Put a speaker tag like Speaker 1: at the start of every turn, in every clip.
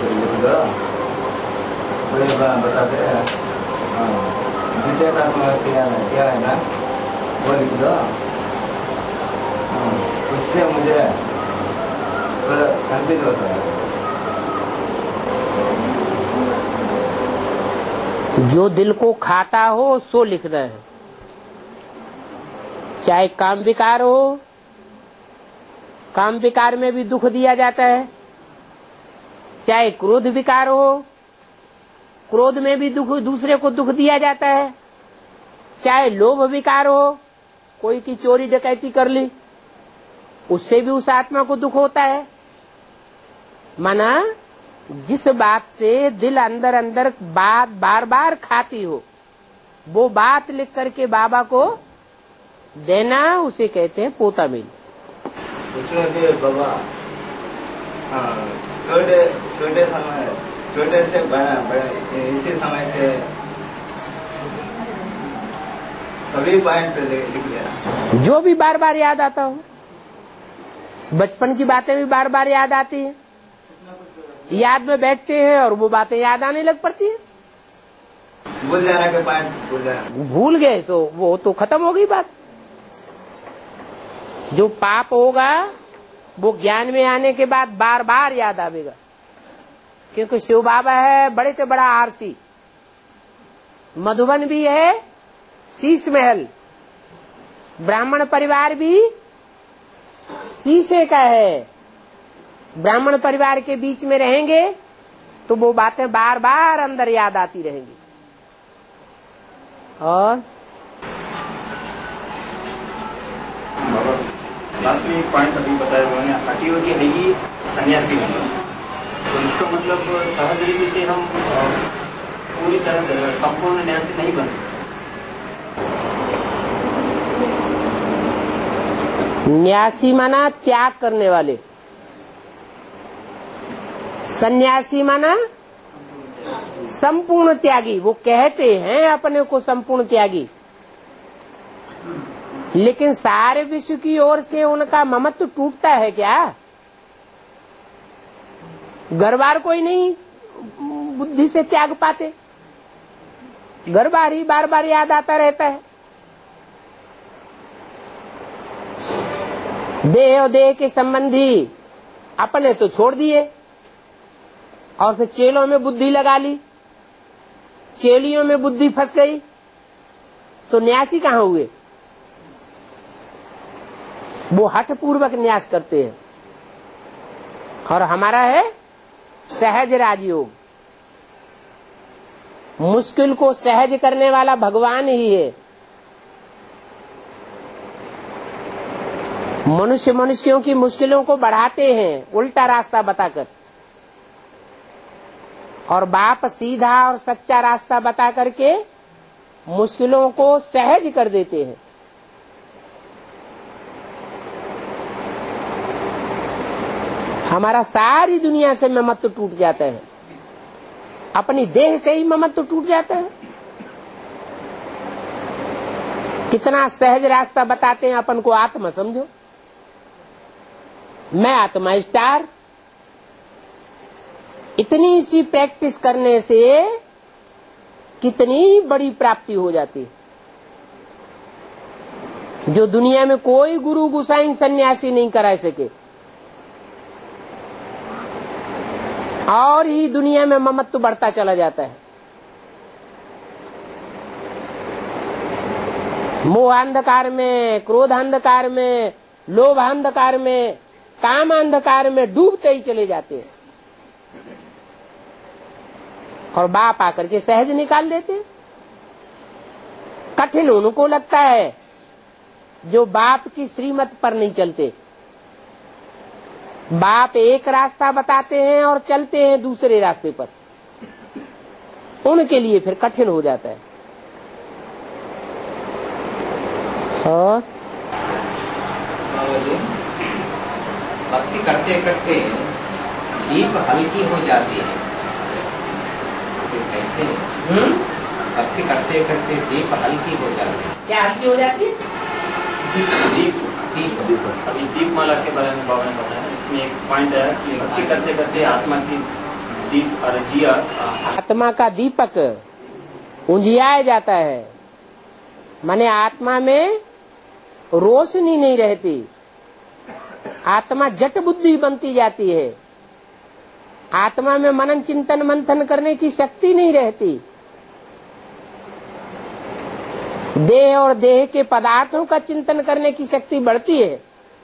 Speaker 1: बताते हैं द्वितीय कर्म क्या है ना वो लिख दो। उससे मुझे थोड़ा कंफ्यूज होता है।
Speaker 2: जो दिल को खाता हो सो लिख रहे हैं, चाहे काम विकार हो, काम विकार में भी दुख दिया जाता है, चाहे क्रोध विकार हो, क्रोध में भी दुख, दूसरे को दुख दिया जाता है, चाहे लोभ विकार हो, कोई की चोरी डकैती कर ली उससे भी उस आत्मा को दुख होता है। माना जिस बात से दिल अंदर अंदर बात बार बार खाती हो वो बात लिख करके बाबा को देना, उसे कहते हैं पोता मिल।
Speaker 1: उसमें भी बाबा छोटे समय छोटे से बड़े इसी समय से सभी पॉइंट लिख दिया।
Speaker 2: जो भी बार बार याद आता हो, बचपन की बातें भी बार बार याद आती है, याद में बैठते हैं और वो बातें याद आने लग पड़ती है।
Speaker 1: भूल जाने के पॉइंट
Speaker 2: भूल गए तो वो तो खत्म हो गई बात। जो पाप होगा वो ज्ञान में आने के बाद बार बार याद आवेगा, क्योंकि शिव बाबा है बड़े से बड़ा आरसी, मधुबन भी है, शीश महल, ब्राह्मण परिवार भी शीशे का है। ब्राह्मण परिवार के बीच में रहेंगे तो वो बातें बार बार अंदर याद आती रहेंगी। और
Speaker 3: लास्ट में एक पॉइंट अभी बताया उन्होंने, हटी होगी है ही सन्यासी बनना, तो इसका मतलब सहज रीति से हम पूरी तरह से संपूर्ण न्यासी नहीं बन सकते।
Speaker 2: न्यासी माना त्याग करने वाले, सन्यासी माना संपूर्ण त्यागी। वो कहते हैं अपने को संपूर्ण त्यागी, लेकिन सारे विश्व की ओर से उनका ममत्व टूटता है क्या? घर बार कोई नहीं बुद्धि से त्याग पाते, घर बार ही बार बार याद आता रहता है। देह और देह के संबंधी अपने तो छोड़ दिए और फिर चेलों में बुद्धि लगा ली, चेलियों में बुद्धि फंस गई, तो न्यासी कहाँ हुए? वो हठ पूर्वक न्यास करते हैं। और हमारा है सहज राजयोग, मुश्किल को सहज करने वाला भगवान ही है। मनुष्य मनुष्यों की मुश्किलों को बढ़ाते हैं उल्टा रास्ता बताकर, और बाप सीधा और सच्चा रास्ता बता करके मुश्किलों को सहज कर देते हैं। हमारा सारी दुनिया से ममत्व टूट जाता है, अपनी देह से ही ममत्व टूट जाता है। कितना सहज रास्ता बताते हैं अपन को आत्मा समझो, मैं आत्मा स्टार। इतनी सी प्रैक्टिस करने से कितनी बड़ी प्राप्ति हो जाती है, जो दुनिया में कोई गुरु गुसाई सन्यासी नहीं करा सके। और ही दुनिया में ममत्व बढ़ता चला जाता है। मोह अंधकार में, क्रोध अंधकार में, लोभ अंधकार में, काम अंधकार में डूबते ही चले जाते हैं, और बाप आकर के सहज निकाल देते हैं। कठिन उनको लगता है जो बाप की श्रीमत पर नहीं चलते। बाप एक रास्ता बताते हैं और चलते हैं दूसरे रास्ते पर, उनके लिए फिर कठिन हो जाता है। और
Speaker 4: भक्ति करते करते जीभ हल्की हो जाती है, कैसे? भक्ति करते करते जीभ हल्की हो जाती है।
Speaker 2: क्या हल्की हो जाती है?
Speaker 3: अभी दीपमाला के बारे में बाबा ने बताया, इसमें एक पॉइंट है कि भक्ति करते करते आत्मा की दीप और जिया
Speaker 2: आत्मा का दीपक उजियाया जाता है, माने आत्मा में रोशनी नहीं रहती, आत्मा जट बुद्धि बनती जाती है, आत्मा में मनन चिंतन मंथन करने की शक्ति नहीं रहती, देह और देह के पदार्थों का चिंतन करने की शक्ति बढ़ती है,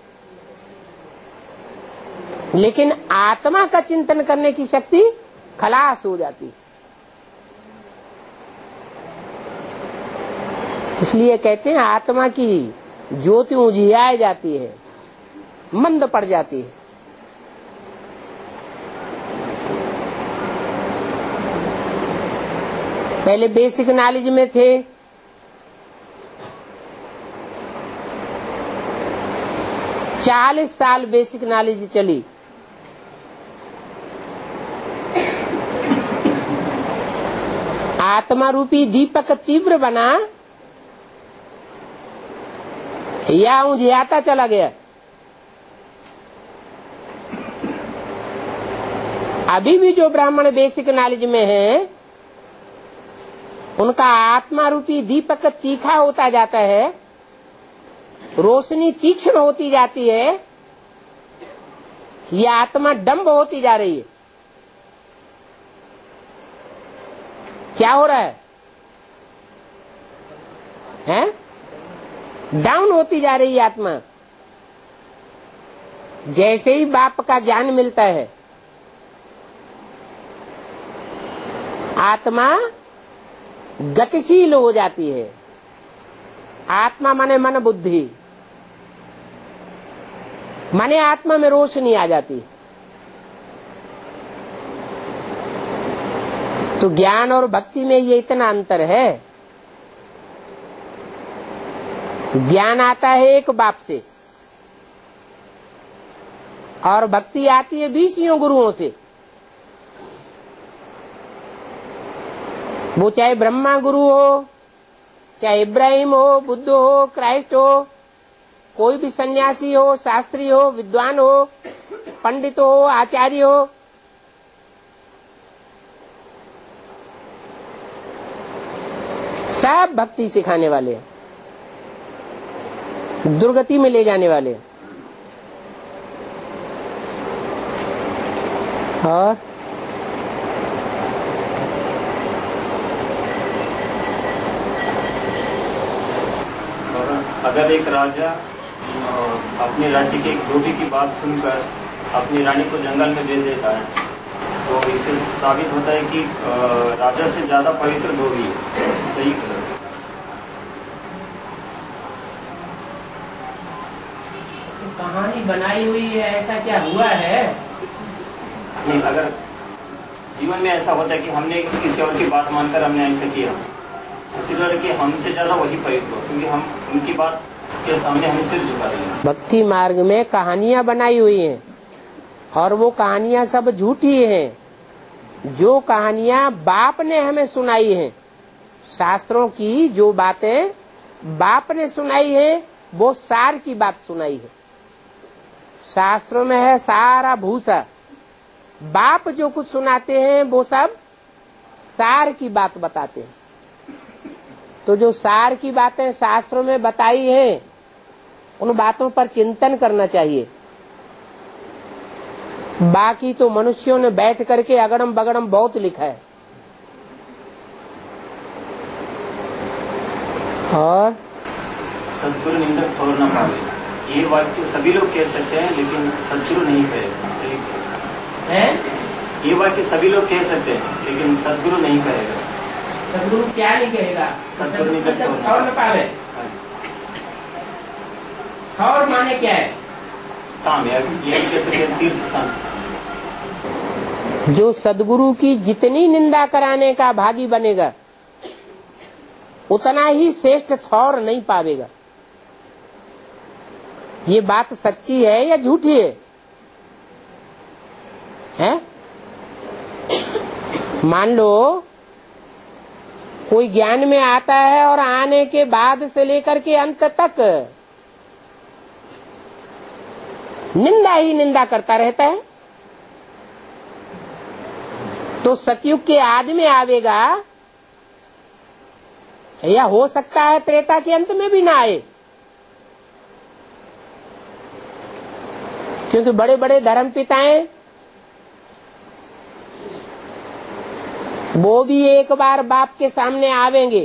Speaker 2: लेकिन आत्मा का चिंतन करने की शक्ति खलास हो जाती है। इसलिए कहते हैं आत्मा की ज्योति उजियाई जाती है, मंद पड़ जाती है। पहले बेसिक नॉलेज में थे, चालीस साल बेसिक नॉलेज चली, आत्मा रूपी दीपक तीव्र बना या उजियाता चला गया। अभी भी जो ब्राह्मण बेसिक नॉलेज में है, उनका आत्मा रूपी दीपक तीखा होता जाता है, रोशनी तीक्ष्ण होती जाती है, यह आत्मा डंब होती जा रही है। क्या हो रहा है? डाउन होती जा रही है आत्मा। जैसे ही बाप का ज्ञान मिलता है, आत्मा गतिशील हो जाती है। आत्मा माने मन बुद्धि, माने आत्मा में रोशनी आ जाती है। तो ज्ञान और भक्ति में ये इतना अंतर है। ज्ञान आता है एक बाप से और भक्ति आती है 20 गुरुओं से। वो चाहे ब्रह्मा गुरु हो, चाहे इब्राहिम हो, बुद्ध हो, क्राइस्ट हो, कोई भी सन्यासी हो, शास्त्री हो, विद्वान हो, पंडित हो, आचार्य हो, सब भक्ति सिखाने वाले हैं, दुर्गति में ले जाने वाले हैं। और
Speaker 3: अगर एक राजा अपने राज्य के एक धोबी की बात सुनकर अपनी रानी को जंगल में भेज देता है, तो इससे साबित होता है कि राजा से ज्यादा पवित्र धोबी है। सही
Speaker 2: कहानी बनाई हुई है, ऐसा क्या हुआ है?
Speaker 3: नहीं, अगर जीवन में ऐसा होता है कि हमने किसी और की बात मानकर हमने ऐसा किया, इसी तरह कि हमसे ज्यादा वही पवित्र हो, क्योंकि हम उनकी बात के सामने हम सिर झुका रहे हैं।
Speaker 2: भक्ति मार्ग में कहानियां बनाई हुई हैं और वो कहानियां सब झूठी हैं। जो कहानियां बाप ने हमें सुनाई हैं, शास्त्रों की जो बातें बाप ने सुनाई है, वो सार की बात सुनाई है। शास्त्रों में है सारा भूसा, बाप जो कुछ सुनाते हैं वो सब सार की बात बताते हैं। तो जो सार की बातें शास्त्रों में बताई हैं, उन बातों पर चिंतन करना चाहिए। बाकी तो मनुष्यों ने बैठ करके अगड़म बगड़म बहुत लिखा है। और
Speaker 3: सद्गुरु निंदक और न पावे, ये वाक्य सभी लोग कह सकते हैं, लेकिन सद्गुरु नहीं कहेगा। ये वाक्य सभी लोग कह सकते हैं, लेकिन सद्गुरु नहीं कहेगा।
Speaker 2: सद्गुरु क्या नहीं कहेगा?
Speaker 3: सद्गुरु निंदक
Speaker 2: और न पावे। और माने क्या है?
Speaker 3: स्थान, ये कह सकते हैं तीर्थ स्थान।
Speaker 2: जो सद्गुरु की जितनी निंदा कराने का भागी बनेगा, उतना ही श्रेष्ठ थौर नहीं पावेगा। ये बात सच्ची है या झूठी है? हैं? मान लो कोई ज्ञान में आता है और आने के बाद से लेकर के अंत तक निंदा ही निंदा करता रहता है। तो सतयुग के आदि में आवेगा, या हो सकता है त्रेता के अंत में भी ना आए, क्योंकि बड़े बड़े धर्म पिताएं वो भी एक बार बाप के सामने आवेंगे,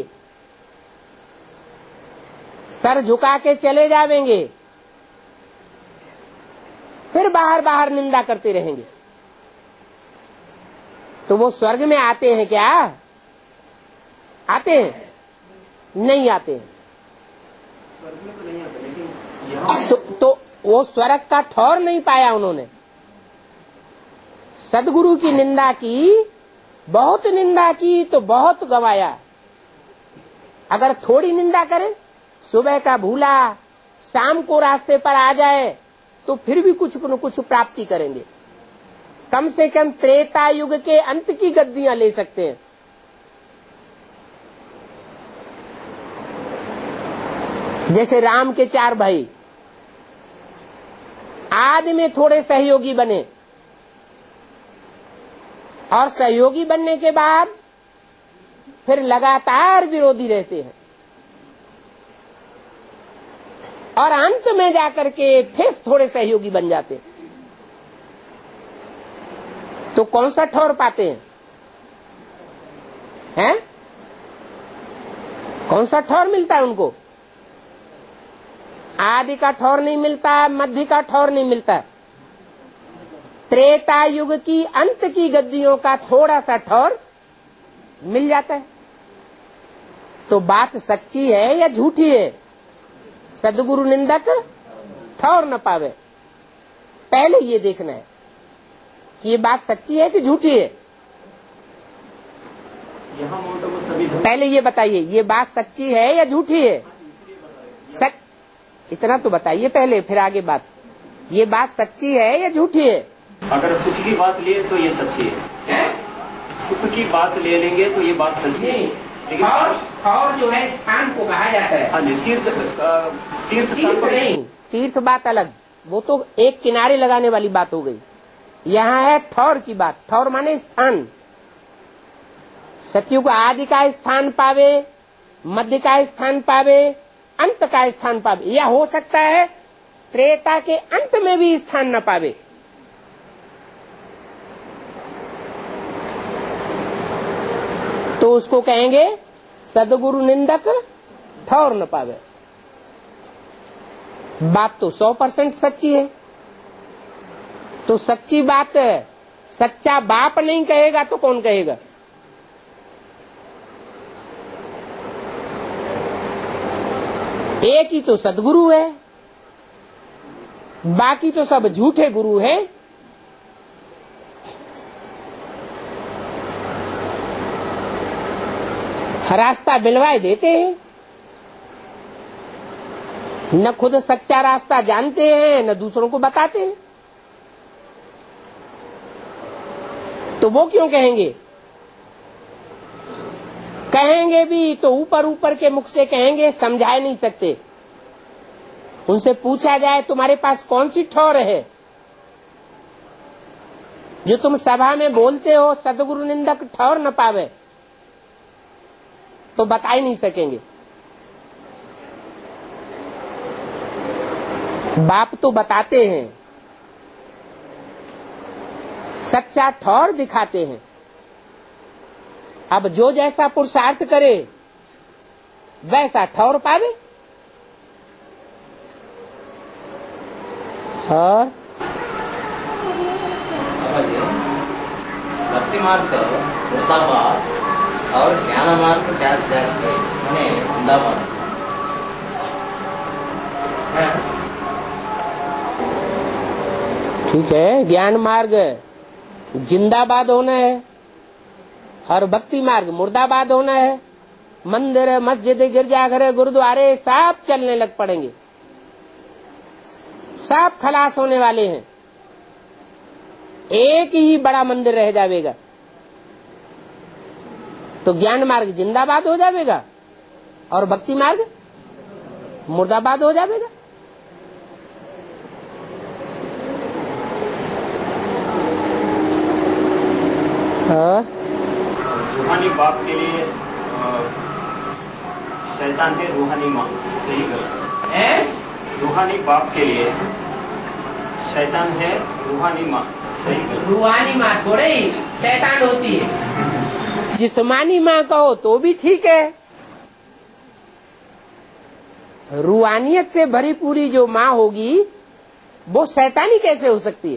Speaker 2: सर झुका के चले जावेंगे, फिर बाहर बाहर निंदा करते रहेंगे। तो वो स्वर्ग में आते हैं क्या? आते हैं? नहीं आते हैं।
Speaker 3: स्वर्ग में तो नहीं आते, लेकिन यहाँ
Speaker 2: तो वो स्वर्ग का ठौर नहीं पाया उन्होंने। सदगुरु की निंदा की, बहुत निंदा की तो बहुत गवाया। अगर थोड़ी निंदा करें, सुबह का भूला शाम को रास्ते पर आ जाए, तो फिर भी कुछ न कुछ प्राप्ति करेंगे। कम से कम त्रेता युग के अंत की गद्दियां ले सकते हैं। जैसे राम के 4 भाई आदि में थोड़े सहयोगी बने, और सहयोगी बनने के बाद फिर लगातार विरोधी रहते हैं, और अंत में जाकर के फिर थोड़े सहयोगी बन जाते हैं। तो कौन सा ठौर पाते हैं? हैं? कौन सा ठौर मिलता है उनको? आदि का ठौर नहीं मिलता, मध्य का ठौर नहीं मिलता। त्रेता युग की अंत की गद्दियों का थोड़ा सा ठौर मिल जाता है। तो बात सच्ची है या झूठी है? सदगुरु निंदक ठौर न पावे। पहले ये देखना है कि ये बात सच्ची है कि झूठी है।
Speaker 3: यहाँ मोटो को सभी
Speaker 2: पहले ये बताइए, ये बात सच्ची है या झूठी है? सच, इतना तो बताइए पहले, फिर आगे बात। ये बात सच्ची है या झूठी है?
Speaker 3: अगर सुख की बात लिए तो ये सच्ची है। सुख की बात ले लेंगे तो ये बात सच्ची है। लेकिन
Speaker 2: और जो है स्थान को कहा जाता है।
Speaker 3: हाँ जी, तीर्थ स्थान को
Speaker 2: नहीं, तीर्थ बात अलग, वो तो एक किनारे लगाने वाली बात हो गई। यहाँ है ठौर की बात। ठौर माने स्थान। सतयुग आदि का स्थान पावे, मध्य का स्थान पावे, अंत का स्थान पावे, या हो सकता है त्रेता के अंत में भी स्थान न पावे। तो उसको कहेंगे सदगुरु निंदक ठौर न पावे। बात तो 100% सच्ची है। तो सच्ची बात सच्चा बाप नहीं कहेगा तो कौन कहेगा? एक ही तो सदगुरु है, बाकी तो सब झूठे गुरु हैं। रास्ता बिलवाए देते हैं, न खुद सच्चा रास्ता जानते हैं न दूसरों को बताते हैं। तो वो क्यों कहेंगे? कहेंगे भी तो ऊपर ऊपर के मुख से कहेंगे, समझा नहीं सकते। उनसे पूछा जाए तुम्हारे पास कौन सी ठौर है जो तुम सभा में बोलते हो सदगुरु निंदक ठौर न पावे, तो बता ही नहीं सकेंगे। बाप तो बताते हैं, सच्चा ठौर दिखाते हैं। अब जो जैसा पुरुषार्थ करे वैसा ठौर पावे। और
Speaker 4: भक्ति मार्ग मुर्दाबाद और ज्ञान मार्ग डैश डैश मैंने जिंदाबाद।
Speaker 2: ठीक है, ज्ञान मार्ग जिंदाबाद होना है और भक्ति मार्ग मुर्दाबाद होना है। मंदिर, मस्जिद, गिरजाघर, गुरुद्वारे सब चलने लग पड़ेंगे, सब खलास होने वाले हैं। एक ही बड़ा मंदिर रह जाएगा तो ज्ञान मार्ग जिंदाबाद हो जाएगा और भक्ति मार्ग मुर्दाबाद हो जाएगा।
Speaker 3: रूहानी बाप के लिए शैतान है रूहानी माँ, सही गलत? रूहानी बाप के लिए शैतान है रूहानी माँ, सही गलत?
Speaker 2: रूहानी माँ थोड़े ही शैतान होती है। जिस्मानी माँ कहो तो भी ठीक है। रूहानियत से भरी पूरी जो माँ होगी वो शैतानी कैसे हो सकती है?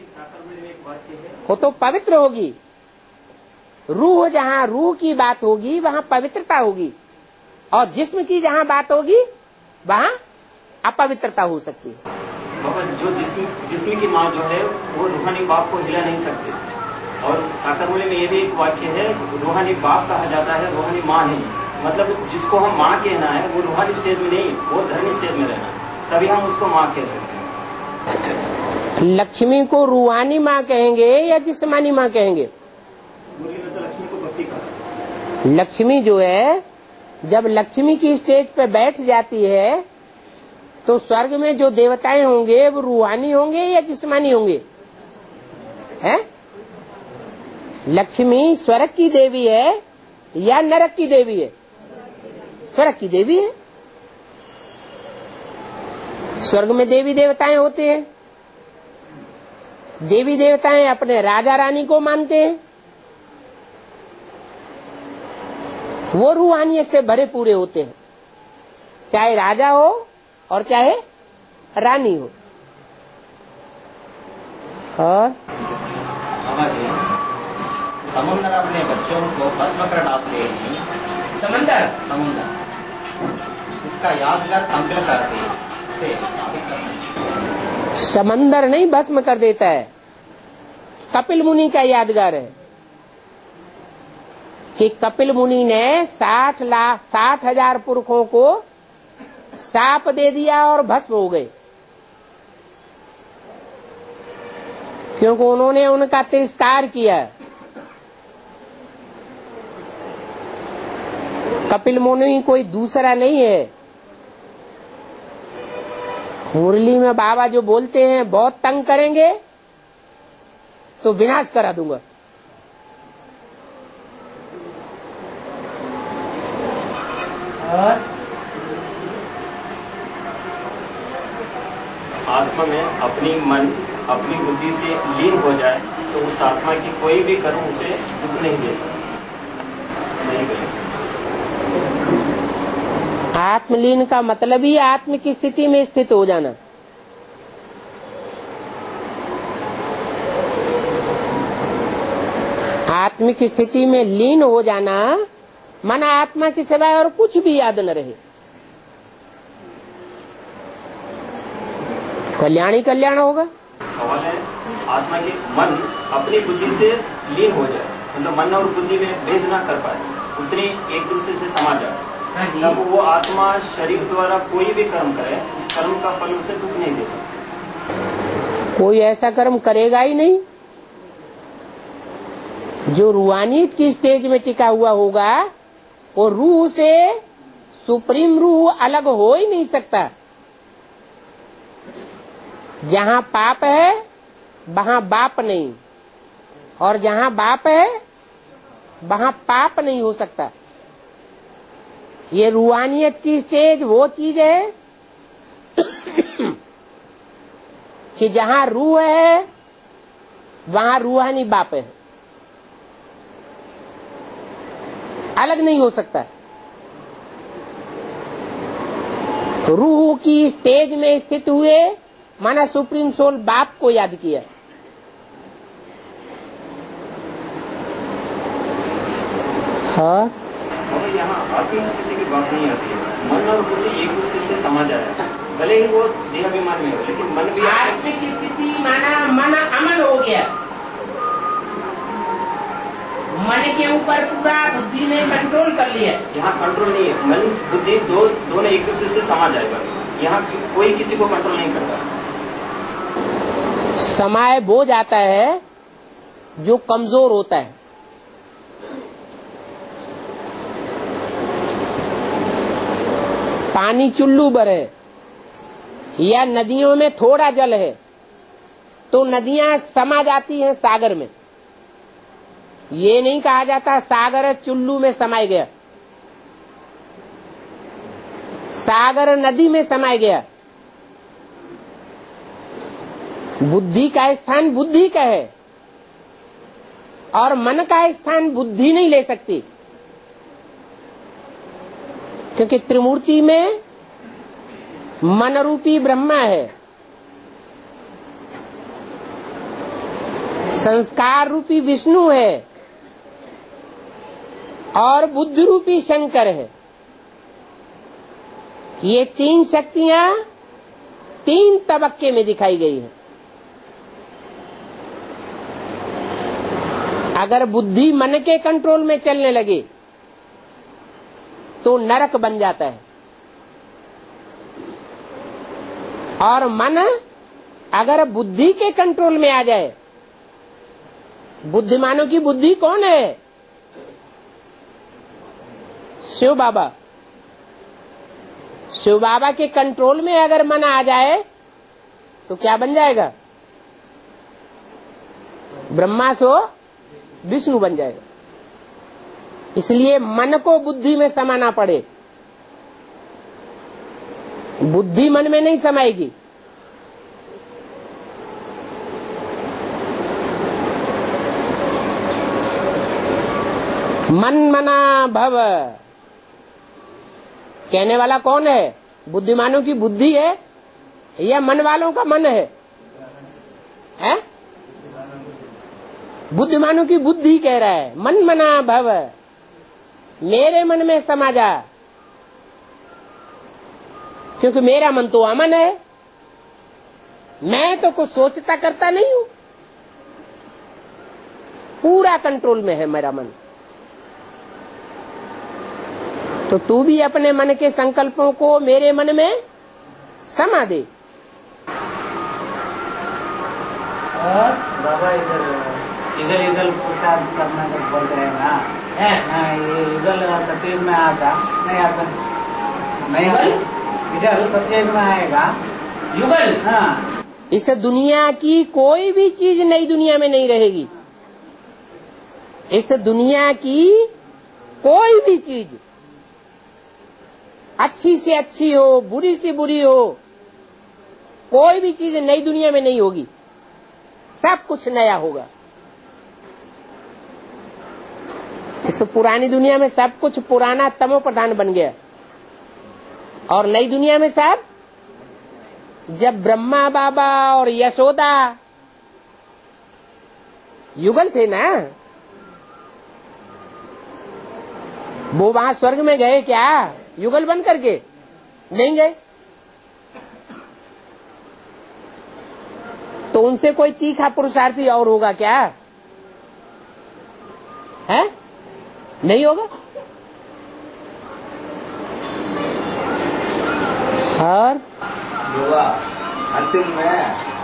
Speaker 2: वो तो पवित्र होगी। रूह जहाँ रूह की बात होगी वहाँ पवित्रता होगी, और जिस्म की जहाँ बात होगी वहाँ अपवित्रता हो सकती है।
Speaker 3: बाबा, जो जिस्म की माँ जो है वो रूहानी बाप को हिला नहीं सकते, और साकार मूल्य में ये भी एक वाक्य है, रूहानी बाप कहा जाता है, रूहानी माँ नहीं। मतलब जिसको हम माँ कहना है वो रूहानी स्टेज में नहीं, वो धर्मी स्टेज में रहना, तभी हम उसको माँ कह सकते हैं।
Speaker 2: लक्ष्मी को रूहानी माँ कहेंगे या जिस्मानी माँ कहेंगे?
Speaker 3: तो लक्ष्मी को भक्ति कहा।
Speaker 2: लक्ष्मी जो है, जब लक्ष्मी की स्टेज पे बैठ जाती है तो स्वर्ग में जो देवताएं होंगे वो रूहानी होंगे या जिस्मानी होंगे? हैं? लक्ष्मी स्वर्ग की देवी है या नरक की देवी है? स्वर्ग की देवी है। स्वर्ग में देवी देवताएं होते हैं। देवी देवताएं अपने राजा रानी को मानते हैं, वो रूहानियत से भरे पूरे होते हैं, चाहे राजा हो और चाहे रानी हो। और
Speaker 4: समुद्र अपने बच्चों को भस्म कर डालते हैं। समुद्र इसका यादगार कंपेयर करते हैं, इसे साबित करना।
Speaker 2: समंदर नहीं भस्म कर देता है, कपिल मुनि का यादगार है कि कपिल मुनि ने 60,000 पुरखों को साप दे दिया और भस्म हो गए, क्योंकि उन्होंने उनका तिरस्कार किया। कपिल मुनि कोई दूसरा नहीं है। मुरली में बाबा जो बोलते हैं बहुत तंग करेंगे तो विनाश करा दूंगा। और
Speaker 3: आत्मा में अपनी मन अपनी बुद्धि से लीन हो जाए तो उस आत्मा की कोई भी कर्म उसे दुख नहीं दे सकता। नहीं गलत?
Speaker 2: आत्मलीन का मतलब ही आत्म की स्थिति में स्थित हो जाना। आत्मिक स्थिति में लीन हो जाना माना आत्मा के सिवाय और कुछ भी याद न रहे। कल्याण ही कल्याण होगा।
Speaker 3: सवाल है, आत्मा के मन अपनी बुद्धि से लीन हो जाए, मतलब मन और बुद्धि में भेद ना कर पाए, उतने एक दूसरे से समा जाए, तब वो आत्मा शरीर द्वारा कोई भी कर्म करे, उस कर्म का फल उसे दुख नहीं दे सकता।
Speaker 2: कोई ऐसा कर्म करेगा ही नहीं। जो रूहानियत की स्टेज में टिका हुआ होगा वो रूह से सुप्रीम रूह अलग हो ही नहीं सकता। जहाँ पाप है वहाँ बाप नहीं, और जहाँ बाप है वहाँ पाप नहीं हो सकता। ये रूहानियत की स्टेज वो चीज है कि जहाँ रूह है वहाँ रूहानी बाप है, अलग नहीं हो सकता। रूह की स्टेज में स्थित हुए माना सुप्रीम सोल बाप को याद किया। हाँ,
Speaker 3: यहाँ आत्मिक स्थिति की बात नहीं आती है। मन और बुद्धि एक दूसरे से समा जाए, भले ही वो देहाभिमान में हो, लेकिन मन भी
Speaker 2: आत्मिक स्थिति माना मन अमल हो गया। मन के ऊपर पूरा बुद्धि ने कंट्रोल कर लिया।
Speaker 3: यहाँ कंट्रोल नहीं है, मन बुद्धि दोनों एक दूसरे से समा जाएगा। यहाँ कोई किसी को कंट्रोल नहीं करता।
Speaker 2: समय वो जाता है जो कमजोर होता है। पानी चुल्लू भर है या नदियों में थोड़ा जल है तो नदियां समा जाती हैं सागर में। ये नहीं कहा जाता सागर चुल्लू में समाय गया, सागर नदी में समाय गया। बुद्धि का स्थान बुद्धि का है और मन का स्थान बुद्धि नहीं ले सकती, क्योंकि त्रिमूर्ति में मन रूपी ब्रह्मा है, संस्कार रूपी विष्णु है और बुद्धि रूपी शंकर है। ये तीन शक्तियां तीन तबक्के में दिखाई गई है। अगर बुद्धि मन के कंट्रोल में चलने लगे तो नरक बन जाता है, और मन अगर बुद्धि के कंट्रोल में आ जाए, बुद्धिमानों की बुद्धि कौन है? शिव बाबा। शिव बाबा के कंट्रोल में अगर मन आ जाए तो क्या बन जाएगा? ब्रह्मा सो विष्णु बन जाएगा। इसलिए मन को बुद्धि में समाना पड़े, बुद्धि मन में नहीं समाएगी। मन मना भव, कहने वाला कौन है? बुद्धिमानों की बुद्धि है या मन वालों का मन है? बुद्धिमानों की बुद्धि कह रहा है मन मना भव, मेरे मन में समा जा, क्योंकि मेरा मन तो अमन है, मैं तो कुछ सोचता करता नहीं हूं, पूरा कंट्रोल में है मेरा मन। तो तू भी अपने मन के संकल्पों को मेरे मन में समा दे।
Speaker 1: और बाबा इधर इधर प्रसाद करना तो बोल रहे हैं ना, ये इधर सत्युग में आता नहीं, आता नहीं, इधर सत्युग में आएगा युगल। हाँ,
Speaker 2: इस दुनिया की कोई भी चीज नई दुनिया में नहीं रहेगी। इस दुनिया की कोई भी चीज अच्छी से अच्छी हो, बुरी से बुरी हो, कोई भी चीज नई दुनिया में नहीं होगी, सब कुछ नया होगा। इस पुरानी दुनिया में सब कुछ पुराना तमो प्रधान बन गया, और नई दुनिया में सब, जब ब्रह्मा बाबा और यशोदा युगल थे ना, वो वहां स्वर्ग में गए क्या युगल बन करके? नहीं गए। तो उनसे कोई तीखा पुरुषार्थी और होगा क्या? है? नहीं होगा। और
Speaker 1: युवा अंतिम में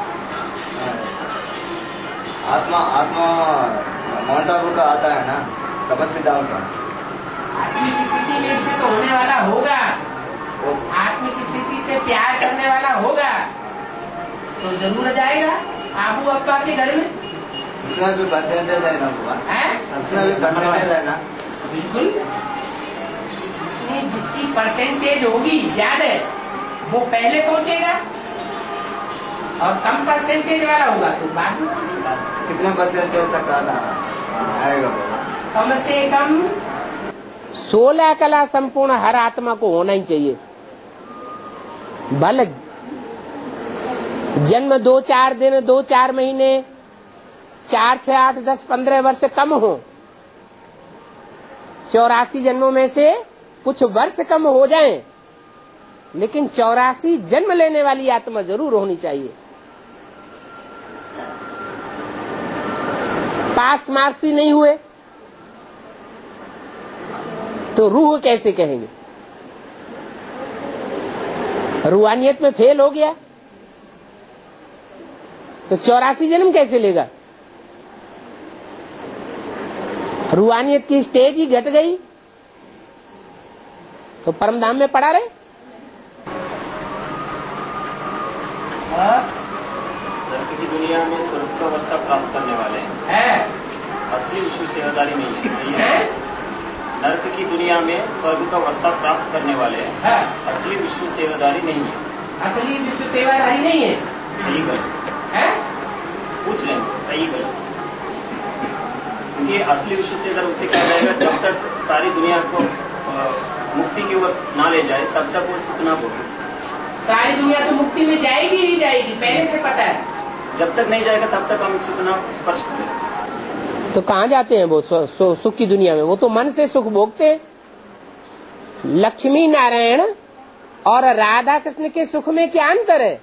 Speaker 1: आत्मा माउंट आबू का आता है ना, तपस्या का
Speaker 2: आत्मिक स्थिति में इससे तो होने वाला होगा, आत्मिक स्थिति से प्यार करने वाला होगा तो जरूर जाएगा आबू अब्बा के घर में।
Speaker 1: उसमें भी परसेंटेज है ना हुआ, उसमें भी परसेंटेज है ना,
Speaker 2: बिल्कुल। इसमें जिसकी परसेंटेज होगी ज्यादा वो पहले पहुंचेगा, और कम परसेंटेज वाला होगा तो बाद में पहुंचेगा।
Speaker 1: कितने परसेंटेज तक आएगा?
Speaker 2: कम से कम 16 कला संपूर्ण हर आत्मा को होना ही चाहिए। भले जन्म 2-4 दिन, 2-4 महीने, 4-6, 8, 10, 15 वर्ष कम हो, 84 जन्मों में से कुछ वर्ष कम हो जाएं, लेकिन 84 जन्म लेने वाली आत्मा जरूर होनी चाहिए। पास मार्क्स ही नहीं हुए तो रूह कैसे कहेंगे? रूहानियत में फेल हो गया तो 84 जन्म कैसे लेगा? रूहानियत की स्टेज ही घट गई तो परमधाम में पड़ा रहे।
Speaker 3: धरती की दुनिया में स्वर्ग का वर्षा प्राप्त करने वाले हैं। असली विश्व सेवादारी नहीं है, सही है? नर्क की दुनिया में स्वर्ग का वर्षा प्राप्त करने वाले असली विश्व सेवादारी नहीं है।
Speaker 2: असली विश्व सेवादारी नहीं है।
Speaker 3: सही गलत पूछ लेंगे, सही गलत। क्योंकि असली विश्व सेवादार उसे कहा जाएगा जब तक सारी दुनिया को मुक्ति की ओर ना ले जाए तब तक वो सुख ना भोगे।
Speaker 2: सारी दुनिया तो मुक्ति में जाएगी ही जाएगी, पहले से पता है।
Speaker 3: जब तक नहीं जाएगा तब तक हम सुख ना स्पर्श करें।
Speaker 2: तो कहाँ जाते हैं वो सुख की दुनिया में? वो तो मन से सुख भोगते। लक्ष्मी नारायण और राधा कृष्ण के सुख में क्या अंतर है?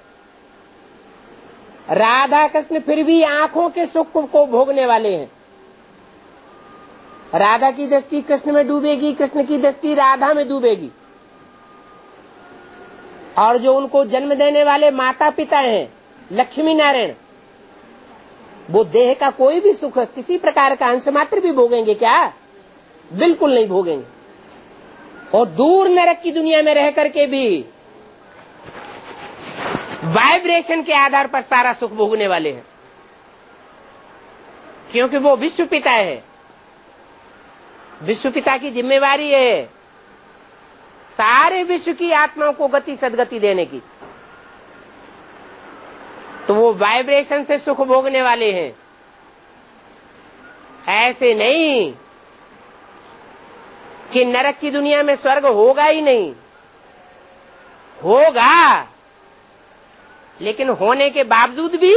Speaker 2: राधा कृष्ण फिर भी आंखों के सुख को भोगने वाले हैं। राधा की दृष्टि कृष्ण में डूबेगी, कृष्ण की दृष्टि राधा में डूबेगी। और जो उनको जन्म देने वाले माता पिता हैं लक्ष्मी नारायण, वो देह का कोई भी सुख किसी प्रकार का अंश मात्र भी भोगेंगे क्या? बिल्कुल नहीं भोगेंगे। और दूर नरक की दुनिया में रह करके भी वाइब्रेशन के आधार पर सारा सुख भोगने वाले हैं, क्योंकि वो विश्व पिता है। विश्व पिता की जिम्मेवारी है सारे विश्व की आत्माओं को गति सदगति देने की। तो वो वाइब्रेशन से सुख भोगने वाले हैं। ऐसे नहीं कि नरक की दुनिया में स्वर्ग होगा ही नहीं, होगा, लेकिन होने के बावजूद भी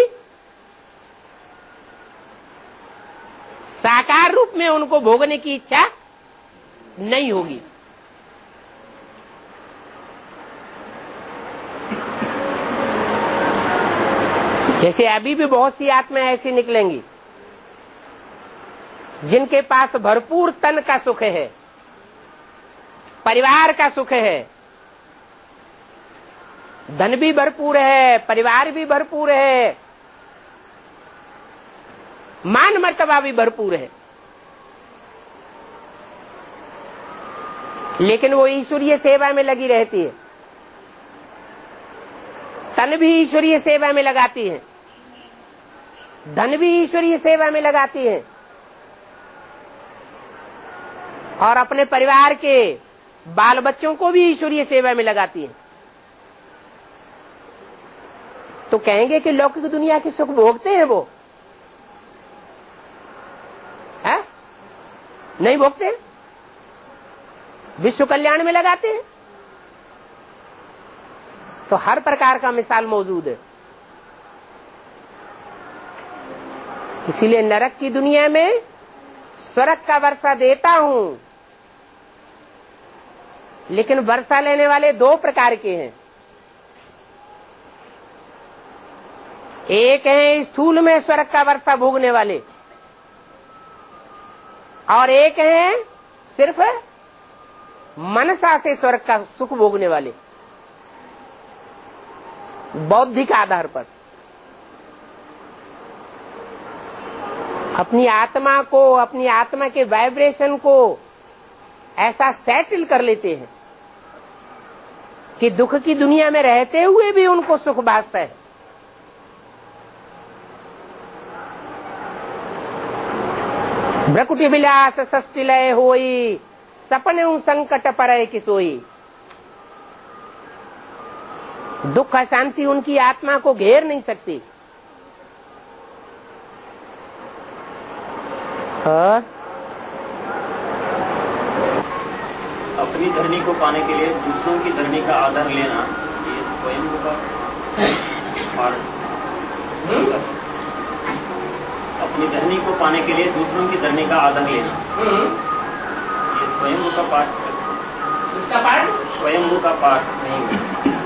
Speaker 2: साकार रूप में उनको भोगने की इच्छा नहीं होगी। जैसे अभी भी बहुत सी आत्माएं ऐसी निकलेंगी जिनके पास भरपूर तन का सुख है, परिवार का सुख है, धन भी भरपूर है, परिवार भी भरपूर है, मान मर्तबा भी भरपूर है, लेकिन वो ईश्वरीय सेवा में लगी रहती है। तन भी ईश्वरीय सेवा में लगाती है, धन भी ईश्वरीय सेवा में लगाती है, और अपने परिवार के बाल बच्चों को भी ईश्वरीय सेवा में लगाती है। तो कहेंगे कि लौकिक दुनिया की सुख भोगते हैं वो? है? नहीं भोगते, विश्व कल्याण में लगाते हैं। तो हर प्रकार का मिसाल मौजूद है। इसीलिए नरक की दुनिया में स्वर्ग का वर्षा देता हूं, लेकिन वर्षा लेने वाले दो प्रकार के हैं। एक है स्थूल में स्वर्ग का वर्षा भोगने वाले, और एक है सिर्फ मनसा से स्वर्ग का सुख भोगने वाले, बौद्धिक आधार पर। अपनी आत्मा को, अपनी आत्मा के वाइब्रेशन को ऐसा सेटल कर लेते हैं कि दुख की दुनिया में रहते हुए भी उनको सुख भासता है। भ्रकुटि विलास षष्टि लय होई, सपने संकट परय कि सोई। दुख अशांति उनकी आत्मा को घेर नहीं सकती।
Speaker 3: अपनी धरनी को पाने के लिए दूसरों की धरनी का आधार लेना, ये स्वयं का पार्ट। अपनी धरनी को पाने के लिए दूसरों की धरनी का आधार लेना, ये स्वयं का पार्ट।
Speaker 2: उसका पार्ट
Speaker 3: स्वयं का पार्ट नहीं।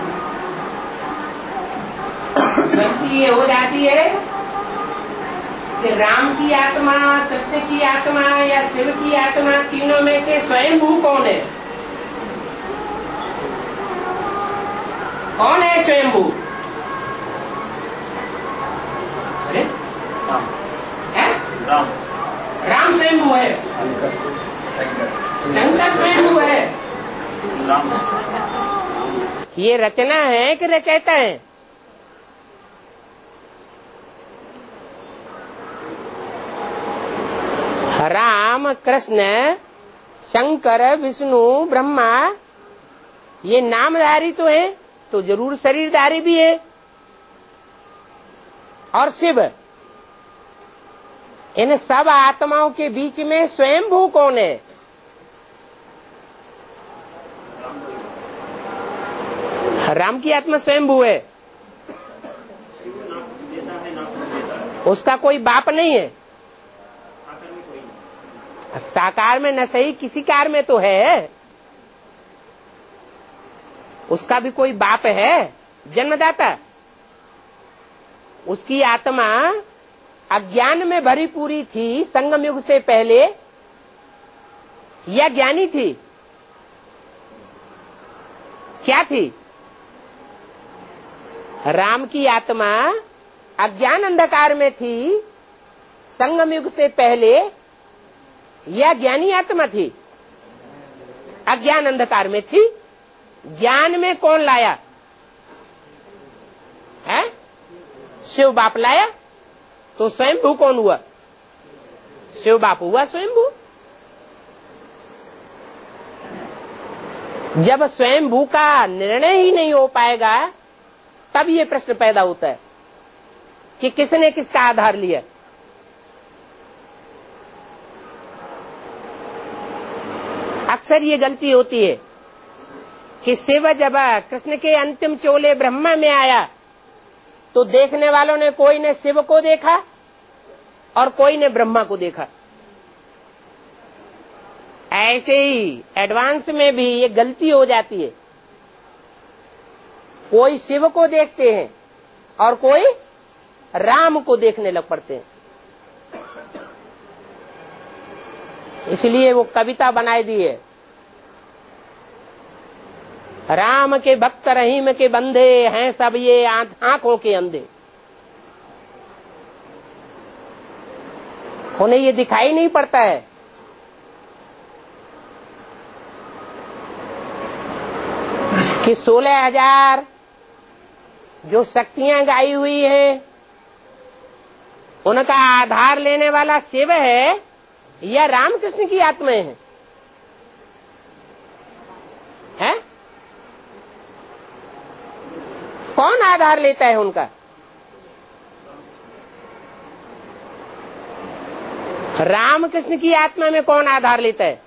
Speaker 2: गलती ये हो जाती है कि राम की आत्मा, कृष्ण की आत्मा या शिव की आत्मा, तीनों में से स्वयंभू कौन है? कौन है स्वयंभू? अरे
Speaker 3: राम।
Speaker 2: राम स्वयंभू है, शंकर स्वयंभू है।
Speaker 3: राम
Speaker 2: ये रचना है कि रचयिता है? राम, कृष्ण, शंकर, विष्णु, ब्रह्मा ये नामधारी तो हैं, तो जरूर शरीरधारी भी है। और शिव, इन सब आत्माओं के बीच में स्वयंभू कौन है? राम की आत्मा स्वयंभू है, उसका कोई बाप नहीं है। साकार में न सही, किसी कार में तो है, उसका भी कोई बाप है, जन्मदाता। उसकी आत्मा अज्ञान में भरी पूरी थी संगम युग से पहले, या ज्ञानी थी? क्या थी? राम की आत्मा अज्ञान अंधकार में थी संगम युग से पहले, या ज्ञानी आत्मा थी? अज्ञान अंधकार में थी। ज्ञान में कौन लाया है? शिव बाप लाया। तो स्वयंभू कौन हुआ? शिव बाप हुआ स्वयंभू। जब स्वयंभू का निर्णय ही नहीं हो पाएगा, तब ये प्रश्न पैदा होता है कि किसने किसका आधार लिया। अक्सर ये गलती होती है कि शिव जब कृष्ण के अंतिम चोले ब्रह्मा में आया, तो देखने वालों ने कोई ने शिव को देखा और कोई ने ब्रह्मा को देखा। ऐसे ही एडवांस में भी ये गलती हो जाती है, कोई शिव को देखते हैं और कोई राम को देखने लग पड़ते हैं। इसलिए वो कविता बनाई दी है, राम के भक्त रहीम के बंदे हैं सब ये आंखों के अंधे। उन्हें ये दिखाई नहीं पड़ता है कि 16,000 जो शक्तियां गाई हुई हैं, उनका आधार लेने वाला शिव है या रामकृष्ण की आत्माएं हैं? है? कौन आधार लेता है उनका? रामकृष्ण की आत्मा में कौन आधार लेता है?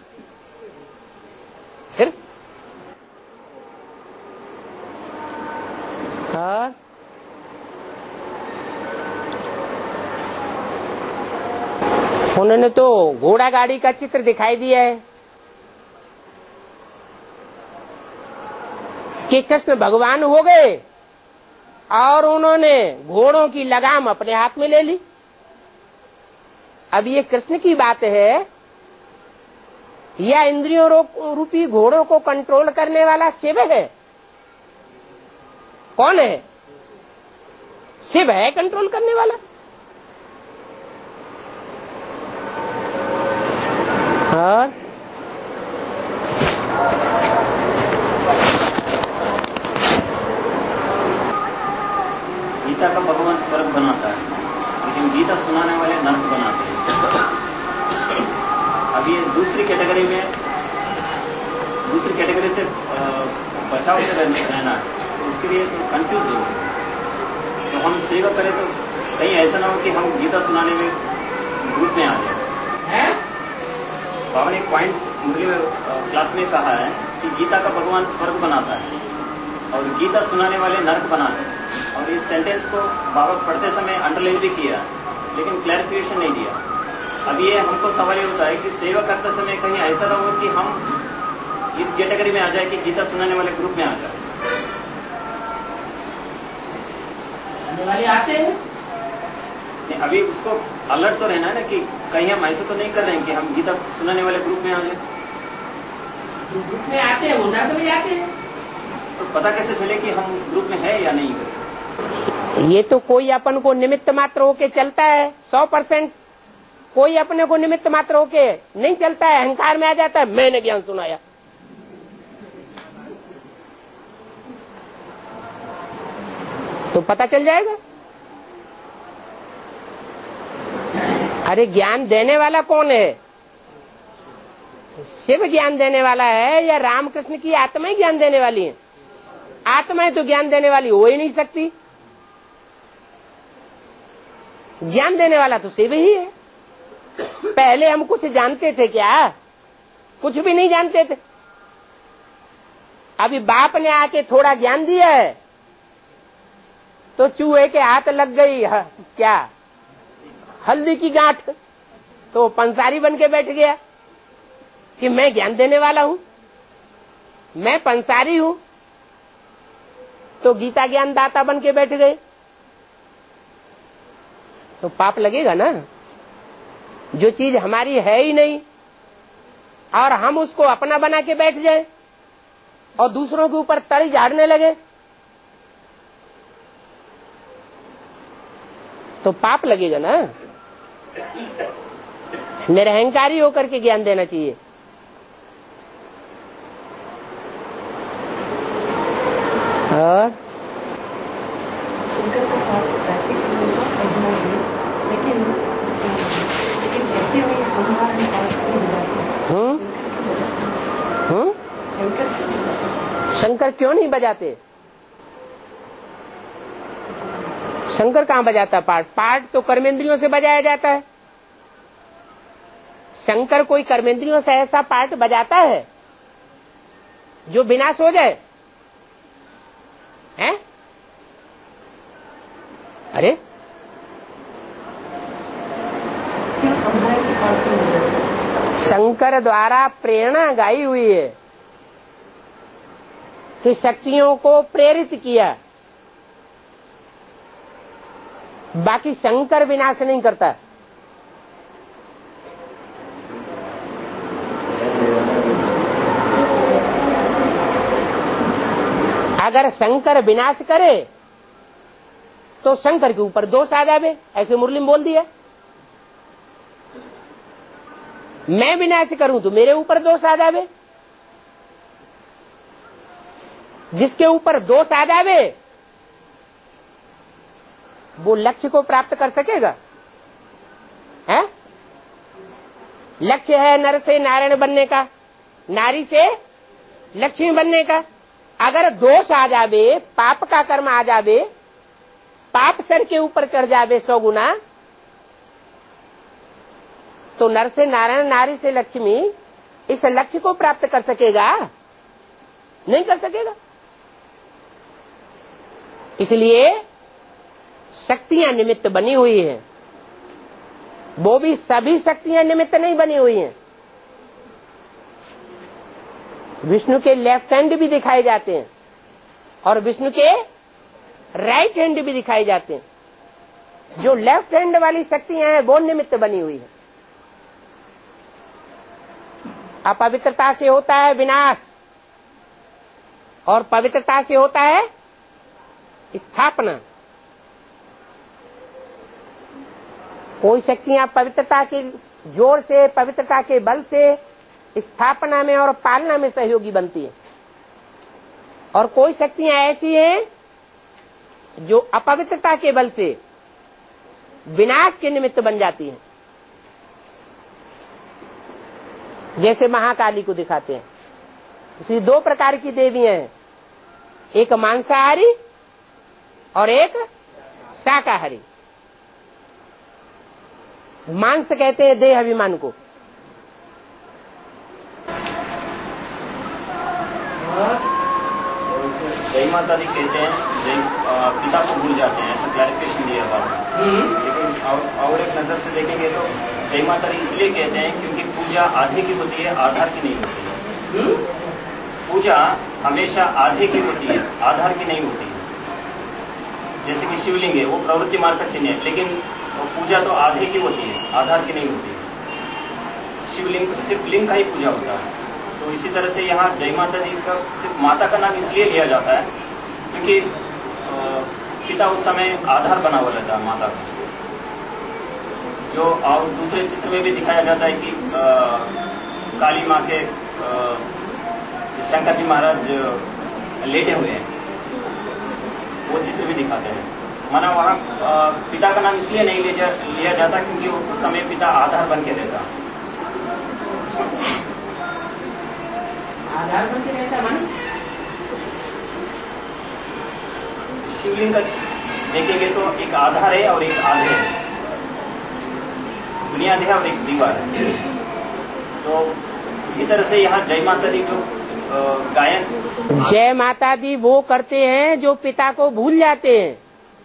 Speaker 2: फिर उन्होंने तो घोड़ा गाड़ी का चित्र दिखाई दिया है कि कृष्ण भगवान हो गए और उन्होंने घोड़ों की लगाम अपने हाथ में ले ली। अब ये कृष्ण की बात है या इंद्रियों रूपी घोड़ों को कंट्रोल करने वाला शिव है? कौन है? शिव है कंट्रोल करने वाला। और
Speaker 3: गीता का भगवान स्वर्ग बनाता है, लेकिन गीता सुनाने वाले नरक बनाते हैं। अब ये दूसरी कैटेगरी से बचाव से रहना है, तो उसके लिए तो कंफ्यूज हो। तो हम सेवा करें तो कहीं ऐसा ना हो कि हम गीता सुनाने में ग्रुप में आ जाए। बाबा ने एक पॉइंट मुरली में क्लास में कहा है कि गीता का भगवान स्वर्ग बनाता है और गीता सुनाने वाले नरक बनाते हैं। और इस सेंटेंस को बाबा पढ़ते समय अंडरलाइन भी किया, लेकिन क्लैरिफिकेशन नहीं दिया। अब ये हमको सवाल ये होता है कि सेवा करते समय कहीं ऐसा ना हो कि हम इस कैटेगरी में आ जाए कि गीता सुनाने वाले ग्रुप में आ जाए।
Speaker 2: वाले आते हैं,
Speaker 3: अभी उसको अलर्ट तो रहना है ना कि कहीं हम ऐसा तो नहीं कर रहे हैं कि हम गीता सुनाने वाले ग्रुप में आ जाए।
Speaker 2: ग्रुप में आते हैं, वो नर्क में जाते हैं,
Speaker 3: तो पता कैसे चले कि हम उस ग्रुप में है या नहीं?
Speaker 2: ये तो कोई अपन को निमित्त मात्र होके चलता है। 100% कोई अपने को निमित्त मात्र होके नहीं चलता है, अहंकार में आ जाता है, मैंने ज्ञान सुनाया। तो पता चल जाएगा। अरे ज्ञान देने वाला कौन है? शिव ज्ञान देने वाला है या रामकृष्ण की आत्माएं ज्ञान देने वाली हैं? आत्माएं तो ज्ञान देने वाली हो ही नहीं सकती। ज्ञान देने वाला तो शिव ही है। पहले हम कुछ जानते थे क्या? कुछ भी नहीं जानते थे। अभी बाप ने आके थोड़ा ज्ञान दिया है तो चूहे के हाथ लग गई क्या हल्दी की गांठ, तो पंसारी बन के बैठ गया कि मैं ज्ञान देने वाला हूं, मैं पंसारी हूं, तो गीता ज्ञान दाता बन के बैठ गए। तो पाप लगेगा ना। जो चीज हमारी है ही नहीं और हम उसको अपना बना के बैठ जाए और दूसरों के ऊपर तड़ी झाड़ने लगे तो पाप लगेगा ना। निरहंकारी होकर के ज्ञान देना चाहिए। और शंकर क्यों नहीं बजाते? शंकर कहाँ बजाता पाठ? पाठ तो कर्मेंद्रियों से बजाया जाता है। शंकर कोई कर्मेंद्रियों से ऐसा पाठ बजाता है जो विनाश हो जाए? हैं? अरे शंकर द्वारा प्रेरणा गाई हुई है कि शक्तियों को प्रेरित किया। बाकी शंकर विनाश नहीं करता। अगर शंकर विनाश करे तो शंकर के ऊपर दोष आ जावे, ऐसे मुरली में बोल दिया। मैं विनाश करूं तो मेरे ऊपर दोष आ जावे। जिसके ऊपर दोष आ जावे वो लक्ष्य को प्राप्त कर सकेगा? है? लक्ष्य है नर से नारायण बनने का, नारी से लक्ष्मी बनने का। अगर दोष आ जावे, पाप का कर्म आ जावे, पाप सर के ऊपर चढ़ जावे 100 गुना, तो नर से नारायण, नारी से लक्ष्मी इस लक्ष्य को प्राप्त कर सकेगा? नहीं कर सकेगा। इसलिए शक्तियां निमित्त बनी हुई हैं, वो भी सभी शक्तियां निमित्त नहीं बनी हुई हैं। विष्णु के लेफ्ट हैंड भी दिखाए जाते हैं और विष्णु के राइट हैंड भी दिखाए जाते हैं। जो लेफ्ट हैंड वाली शक्तियां हैं वो निमित्त बनी हुई है। अपवित्रता से होता है विनाश और पवित्रता से होता है स्थापना। कोई शक्तियां पवित्रता के जोर से, पवित्रता के बल से स्थापना में और पालना में सहयोगी बनती है और कोई शक्तियां ऐसी हैं जो अपवित्रता के बल से विनाश के निमित्त बन जाती हैं। जैसे महाकाली को दिखाते हैं। इसी 2 प्रकार की देवियां हैं, एक मांसाहारी और एक शाकाहारी। मांस कहते हैं देह अभिमान को,
Speaker 3: जय माता दी कहते हैं, पिता को भूल जाते हैं, ऐसा क्लैरिफिकेशन दिया था। लेकिन और एक नजर से देखेंगे तो जय माता दी इसलिए कहते हैं क्योंकि पूजा आधे की होती है, आधार की नहीं होती है। पूजा हमेशा आधे की होती है, आधार की नहीं होती है। जैसे कि शिवलिंग है, वो प्रवृत्ति मार्ग का चिन्ह है, लेकिन पूजा तो आधे की होती है, आधार की नहीं होती है। शिवलिंग सिर्फ लिंग का ही पूजा होता है। तो इसी तरह से यहाँ जय माता दी का सिर्फ माता का नाम इसलिए लिया जाता है क्योंकि पिता उस समय आधार बना हुआ रहता है माता का। जो और दूसरे चित्र में भी दिखाया जाता है कि काली माँ के शंकर जी महाराज लेटे हुए हैं, वो चित्र भी दिखाते हैं। माना वहाँ पिता का नाम इसलिए नहीं लिया जाता क्योंकि उस समय पिता आधार बन के रहता।
Speaker 2: आधार बन के रहता माने
Speaker 3: शिवलिंग का देखेंगे तो एक आधार है और एक आधे है, बुनियाद है और एक दीवार है। तो इसी तरह से यहाँ जय माता दी जो गायन,
Speaker 2: जय माता दी वो करते हैं जो पिता को भूल जाते हैं।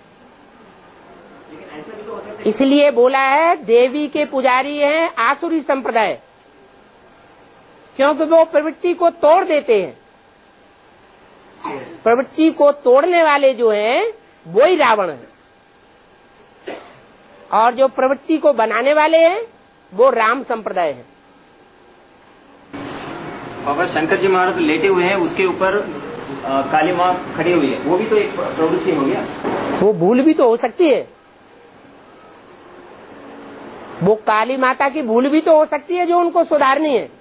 Speaker 2: इसलिए बोला है देवी के पुजारी हैं आसुरी संप्रदाय, क्योंकि वो प्रवृत्ति को तोड़ देते हैं। प्रवृत्ति को तोड़ने वाले जो हैं वो ही रावण है, और जो प्रवृत्ति को बनाने वाले हैं वो राम संप्रदाय है।
Speaker 3: बाबा शंकर जी महाराज लेटे हुए हैं, उसके ऊपर काली माँ खड़ी हुई है, वो भी तो एक प्रवृत्ति हो गया।
Speaker 2: वो भूल भी तो हो सकती है, वो काली माता की भूल भी तो हो सकती है जो उनको सुधारनी है।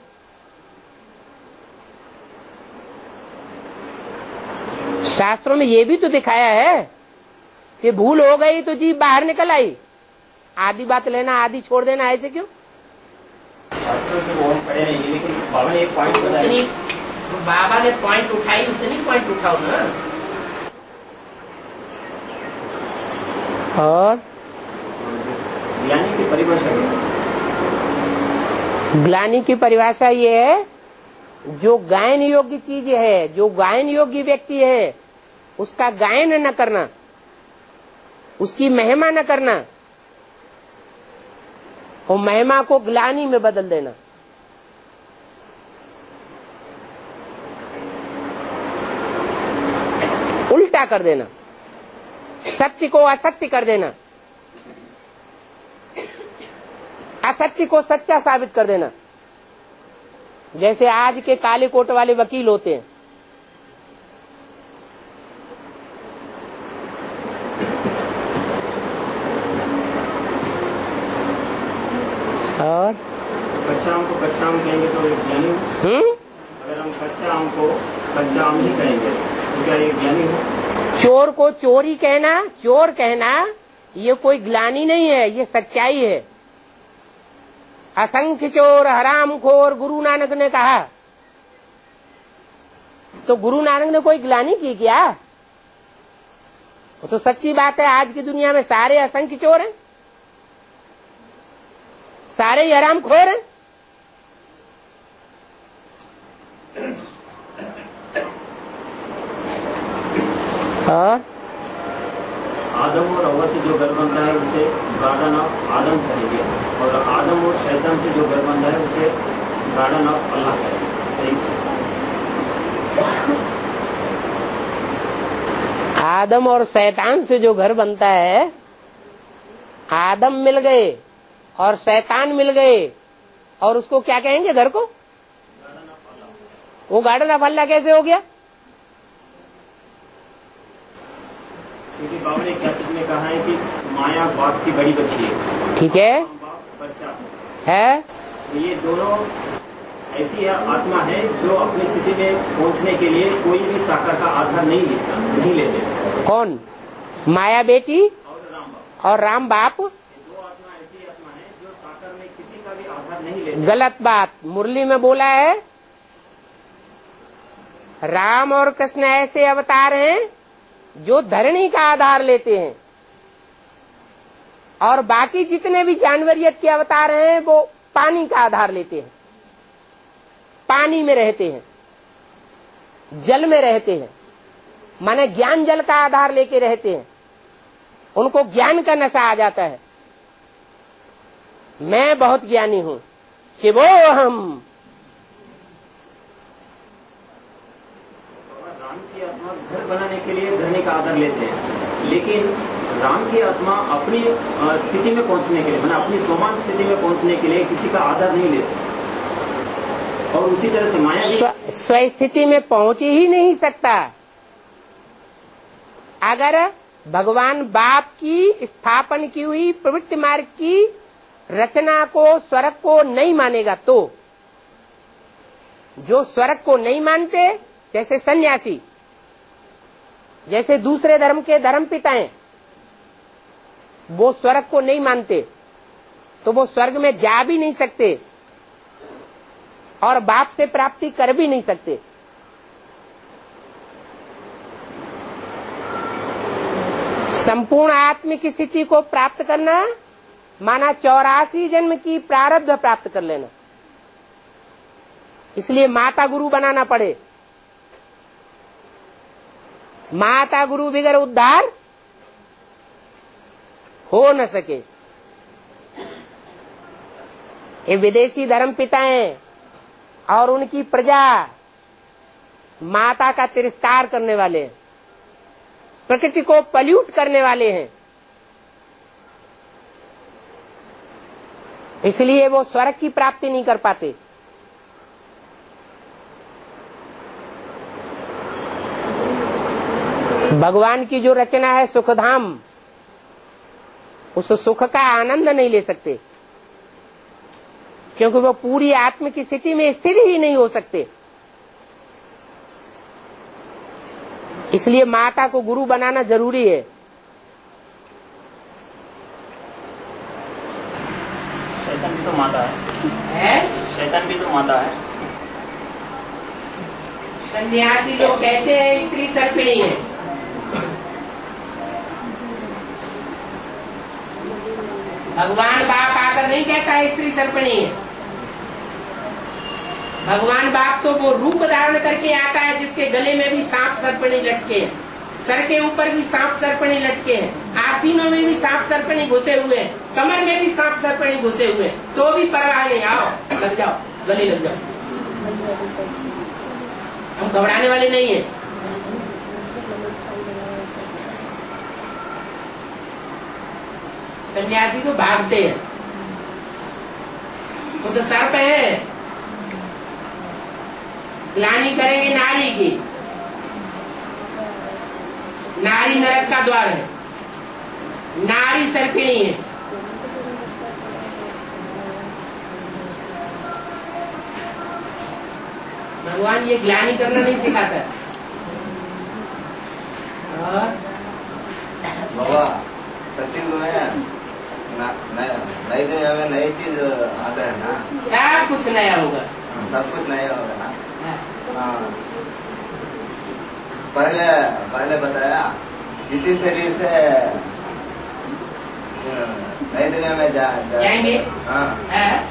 Speaker 2: शास्त्रों में ये भी तो दिखाया है कि भूल हो गई तो जीभ बाहर निकल आई, आधी बात लेना आधी छोड़ देना, ऐसे क्यों?
Speaker 3: शास्त्रों से वो हम पढ़े नहीं, लेकिन बाबा ने एक पॉइंट बताया।
Speaker 2: बाबा ने पॉइंट उठाई, उतनी पॉइंट उठाओ ना। और
Speaker 3: ग्लानि की परिभाषा क्या?
Speaker 2: ग्लानि की परिभाषा ये है, जो गायन योग्य चीज है, जो गायन योग्य व्यक्ति है, उसका गायन न करना, उसकी महिमा न करना, और महिमा को ग्लानि में बदल देना। उल्टा कर देना, सत्य को असत्य कर देना, असत्य को सच्चा साबित कर देना। जैसे आज के काले कोट वाले वकील होते हैं, और
Speaker 3: कच्चा आम को कच्चा आम कहेंगे तो एक ज्ञानी हो। अगर हम कच्चा आम को कच्चा आम ही कहेंगे तो क्या ये ज्ञानी हो?
Speaker 2: चोर को चोरी कहना, चोर कहना, ये कोई ग्लानि नहीं है, ये सच्चाई है। असंख्य चोर हरामखोर गुरु नानक ने कहा, तो गुरु नानक ने कोई ग्लानि की क्या? वो तो सच्ची बात है। आज की दुनिया में सारे असंख्य चोर हैं, सारे ही हरामखोर हैं। और
Speaker 3: आदम और हव्वा से जो घर बनता है उसे गार्डन ऑफ आदम कहेंगे, और आदम और शैतान से जो घर बनता है उसे गार्डन ऑफ अल्लाह कहेंगे। सही?
Speaker 2: आदम और शैतान से जो घर बनता है, आदम मिल गए और शैतान मिल गए, और उसको क्या कहेंगे? घर को? वो गार्डन ऑफ अल्लाह कैसे हो गया?
Speaker 3: क्योंकि बाबा ने कैसेट में कहा है कि माया बाप की बड़ी बच्ची है।
Speaker 2: ठीक है,
Speaker 3: बाप बच्चा
Speaker 2: है।
Speaker 3: तो ये दोनों ऐसी आत्मा है जो अपनी स्थिति में पहुंचने के लिए कोई भी साकार का आधार नहीं लेते।
Speaker 2: कौन? माया बेटी और राम बाप।
Speaker 3: दो आत्मा ऐसी आत्मा है जो साकार में किसी का भी आधार नहीं लेते।
Speaker 2: गलत बात। मुरली में बोला है, राम और कृष्ण ऐसे अवतार हैं जो धरणी का आधार लेते हैं, और बाकी जितने भी जानवरियत के अवतार हैं वो पानी का आधार लेते हैं, पानी में रहते हैं, जल में रहते हैं, माने ज्ञान जल का आधार लेके रहते हैं। उनको ज्ञान का नशा आ जाता है, मैं बहुत ज्ञानी हूं, शिवोहम।
Speaker 3: राम की आत्मा घर बनाने के लिए धरनी का आधार लेते हैं, लेकिन राम की आत्मा अपनी स्थिति में पहुंचने के लिए, माना अपनी समान स्थिति में पहुंचने के लिए किसी का आधार नहीं लेते। और उसी तरह से माया भी
Speaker 2: स्वस्थिति में पहुंच ही नहीं सकता। अगर भगवान बाप की स्थापन की हुई प्रवृत्ति मार्ग की रचना को, स्वर्ग को नहीं मानेगा, तो जो स्वर्ग को नहीं मानते, जैसे सन्यासी, जैसे दूसरे धर्म के धर्म पिताएं, वो स्वर्ग को नहीं मानते तो वो स्वर्ग में जा भी नहीं सकते और बाप से प्राप्ति कर भी नहीं सकते। संपूर्ण आत्मिक स्थिति को प्राप्त करना माना 84 जन्म की प्रारब्ध प्राप्त कर लेना। इसलिए माता गुरु बनाना पड़े। माता गुरु बगैर उद्धार हो न सके। ये विदेशी धर्म पिताएं और उनकी प्रजा माता का तिरस्कार करने वाले हैं, प्रकृति को पल्यूट करने वाले हैं। इसलिए वो स्वर्ग की प्राप्ति नहीं कर पाते। भगवान की जो रचना है सुखधाम, उस सुख का आनंद नहीं ले सकते क्योंकि वो पूरी आत्म की स्थिति में स्थिर ही नहीं हो सकते। इसलिए माता को गुरु बनाना जरूरी है।
Speaker 3: शैतान भी तो माता है? शैतान भी तो माता है।
Speaker 2: सन्यासी लोग कहते हैं स्त्री सर्पिणी है। भगवान बाप आकर नहीं कहता है स्त्री सर्पिणी है। भगवान बाप तो वो रूप धारण करके आता है जिसके गले में भी सांप सर्पिणी लटके हैं, सर के ऊपर भी सांप सर्पिणी लटके हैं, आस्तीनों में भी सांप सर्पिणी घुसे हुए हैं, कमर में भी सांप सर्पिणी घुसे हुए हैं, तो भी परवाह नहीं। आओ लग जाओ, गले लग जाओ, हम घबराने वाले नहीं है। सन्यासी तो भागते हैं, वो तो सर्प है, ग्लानि करेंगे नारी की। नारी नरक का द्वार है, नारी सर्पिणी है। भगवान ये ग्लानि करना नहीं सिखाता।
Speaker 5: बाबा सचिव में नई दुनिया में नई चीज आता है ना,
Speaker 2: सब कुछ नया होगा,
Speaker 5: सब कुछ नया होगा ना। हाँ। पहले बताया इसी शरीर से नई दुनिया में
Speaker 2: जाएंगे।
Speaker 5: हाँ।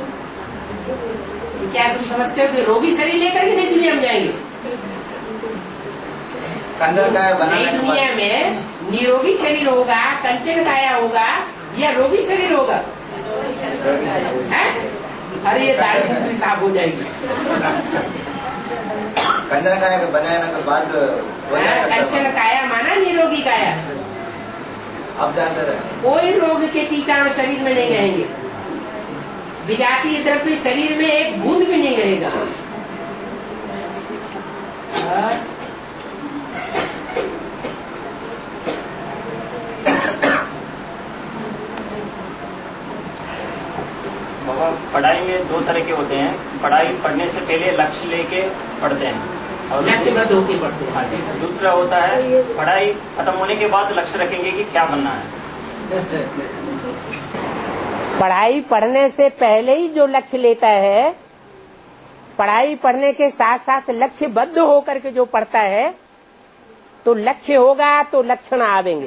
Speaker 2: क्या तुम समझते हो कि रोगी शरीर लेकर के नई दुनिया में जाएंगे?
Speaker 5: कंचन काया बनाने
Speaker 2: नई दुनिया में निरोगी शरीर होगा, कंचन काया होगा या रोगी शरीर होगा? अरे ये दाढ़ी दूसरी साफ हो जाएगी।
Speaker 5: कंचन काया के बनाने के बाद
Speaker 2: कंचन काया माना निरोगी काया।
Speaker 5: अब जानते रहे
Speaker 2: कोई रोग के कीटाणु शरीर में नहीं रहेंगे, विजातीय द्रव्य शरीर में एक बूंद भी नहीं रहेगा।
Speaker 3: बाबा पढ़ाई में दो तरह के होते हैं। पढ़ाई पढ़ने से पहले लक्ष्य लेके पढ़ते हैं और
Speaker 2: लक्ष्यबद्ध होके पढ़ते हैं।
Speaker 3: दूसरा होता है पढ़ाई खत्म होने के बाद लक्ष्य रखेंगे कि क्या बनना है।
Speaker 2: पढ़ाई पढ़ने से पहले ही जो लक्ष्य लेता है, पढ़ाई पढ़ने के साथ साथ लक्ष्यबद्ध होकर के जो पढ़ता है, तो लक्ष्य होगा तो लक्षण आवेंगे,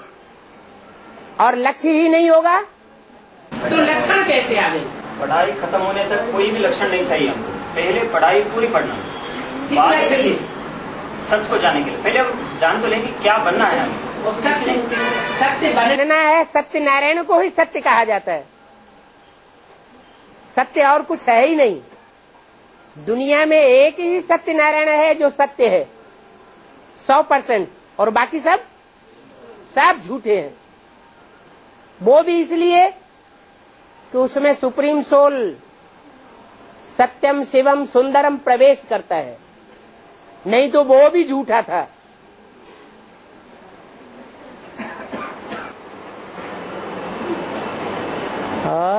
Speaker 2: और लक्ष्य ही नहीं होगा तो लक्षण कैसे आवेंगे?
Speaker 3: पढ़ाई खत्म होने तक कोई भी लक्षण नहीं चाहिए हमको। पहले पढ़ाई पूरी पढ़ना,
Speaker 2: किस लक्ष्य से?
Speaker 3: सच को जाने के लिए। पहले जान तो लें कि क्या बनना है हमको।
Speaker 2: सत्य बनना है। सत्य नारायण को ही सत्य कहा जाता है। सत्य और कुछ है ही नहीं। दुनिया में एक ही सत्य नारायण है जो सत्य है 100%, और बाकी सब झूठे हैं। वो भी इसलिए कि उसमें सुप्रीम सोल सत्यम शिवम सुंदरम प्रवेश करता है, नहीं तो वो भी झूठा था। और